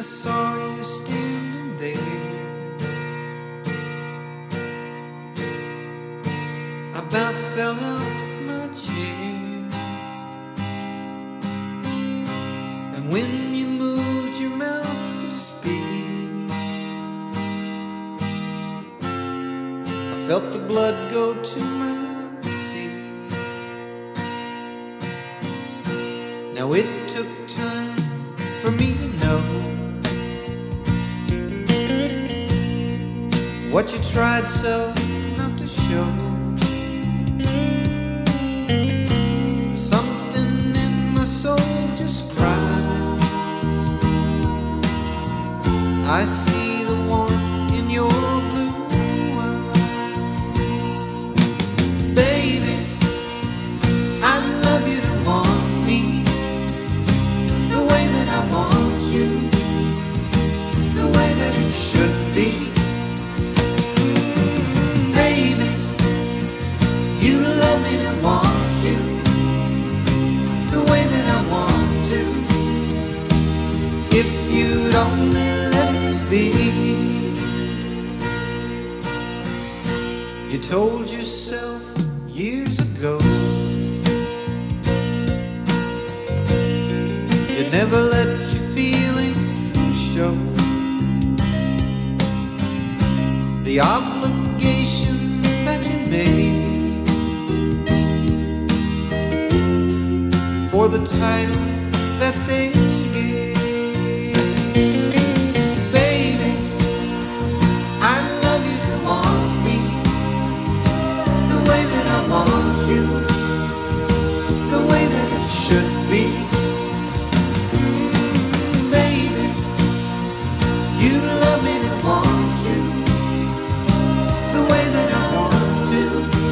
I saw you standing there, I about fell out my chair. And when you moved your mouth to speak, I felt the blood go to my feet. Now it took time for me to know what you tried so not to show. Something in my soul just cried. I see the warmth in your blue eyes. Baby, I'd love you to want me the way that I want you, the way that it should be. Baby, you love me to want you the way that I want to, if you'd only let it be. You told yourself years ago you'd never let your feelings show. The obligation that you made for the title that they gave. Baby, I'd love you to want me the way that I want you, the way that it should be. Baby, you love me to want you the way that I want to,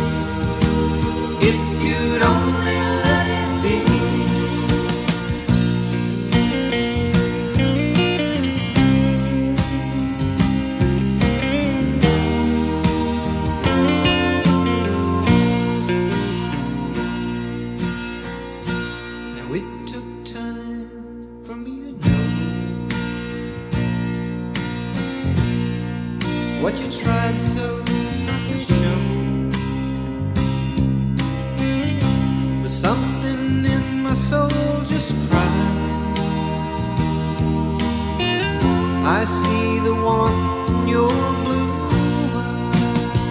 if you'd only let it be. Now it took time for me to know what you tried so not to show. But something in my soul just cried. I see the warmth in your blue eyes.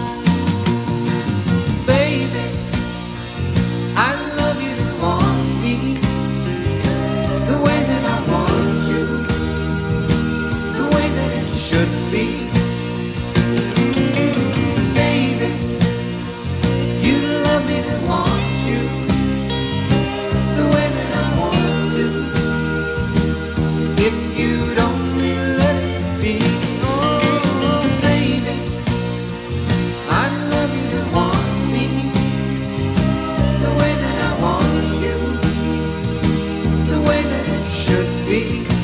Baby, I love you to want me the way that I want you, the way that it should be. Baby, you love me to want you the way that I want to, if you'd only let it be. Oh, baby, I love you to want me the way that I want you, the way that it should be.